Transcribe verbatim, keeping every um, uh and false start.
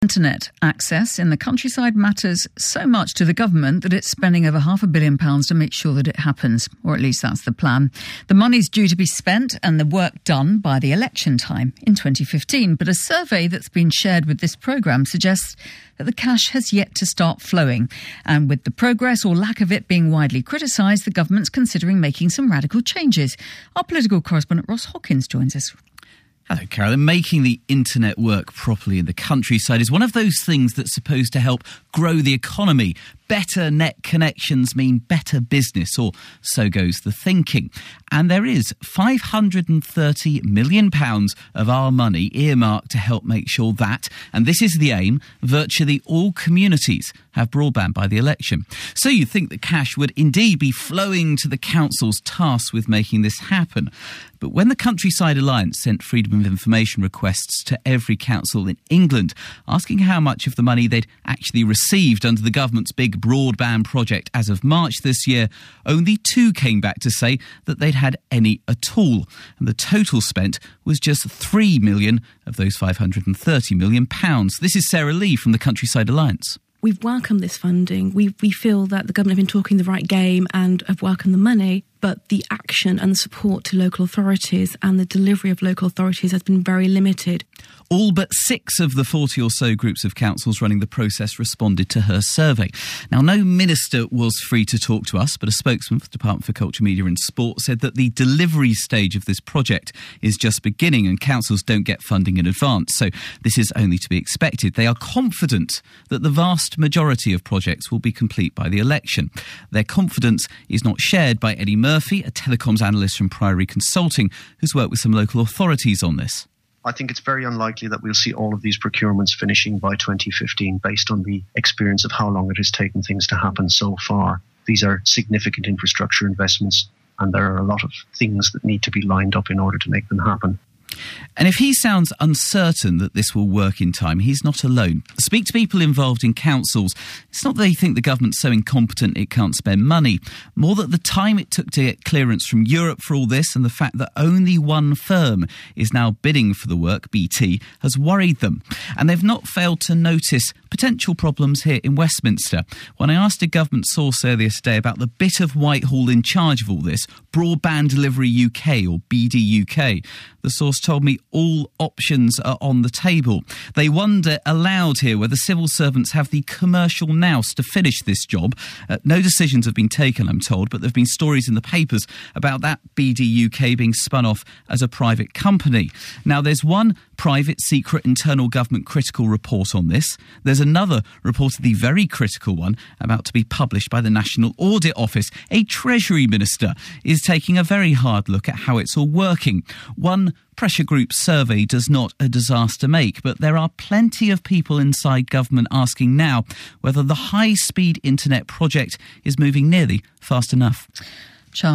Internet access in the countryside matters so much to the government that it's spending over half a billion pounds to make sure that it happens, or at least that's the plan. The money's due to be spent and the work done by the election time in twenty fifteen, but a survey that's been shared with this programme suggests that the cash has yet to start flowing. And with the progress or lack of it being widely criticised, the government's considering making some radical changes. Our political correspondent Ross Hawkins joins us. Hello, Carolyn. Making the internet work properly in the countryside is one of those things that's supposed to help grow the economy. Better net connections mean better business, or so goes the thinking. And there is five hundred thirty million pounds of our money earmarked to help make sure that, and this is the aim, virtually all communities have broadband by the election. So you'd think the cash would indeed be flowing to the councils tasked with making this happen. But when the Countryside Alliance sent Freedom of Information requests to every council in England, asking how much of the money they'd actually received under the government's big broadband project as of March this year, only two came back to say that they'd had any at all. And the total spent was just three million of those five hundred thirty million pounds. This is Sarah Lee from the Countryside Alliance. We've welcomed this funding. We we feel that the government have been talking the right game and have welcomed the money, but the action and the support to local authorities and the delivery of local authorities has been very limited. All but six of the forty or so groups of councils running the process responded to her survey. Now, no minister was free to talk to us, but a spokesman for the Department for Culture, Media and Sport said that the delivery stage of this project is just beginning and councils don't get funding in advance. So this is only to be expected. They are confident that the vast majority of projects will be complete by the election. Their confidence is not shared by Eddie Murphy, a telecoms analyst from Priory Consulting, who's worked with some local authorities on this. I think it's very unlikely that we'll see all of these procurements finishing by twenty fifteen based on the experience of how long it has taken things to happen so far. These are significant infrastructure investments and there are a lot of things that need to be lined up in order to make them happen. And if he sounds uncertain that this will work in time, he's not alone. Speak to people involved in councils. It's not that they think the government's so incompetent it can't spend money. More that the time it took to get clearance from Europe for all this and the fact that only one firm is now bidding for the work, B T, has worried them. And they've not failed to notice potential problems here in Westminster. When I asked a government source earlier today about the bit of Whitehall in charge of all this, Broadband Delivery U K or B D U K, the source told me all options are on the table. They wonder aloud here whether civil servants have the commercial nous to finish this job. Uh, no decisions have been taken, I'm told, but there have been stories in the papers about that B D U K being spun off as a private company. Now, there's one private, secret, internal government critical report on this. There's another, reportedly very critical one, about to be published by the National Audit Office. A Treasury Minister is taking a very hard look at how it's all working. One pressure group survey does not a disaster make, but there are plenty of people inside government asking now whether the high-speed internet project is moving nearly fast enough.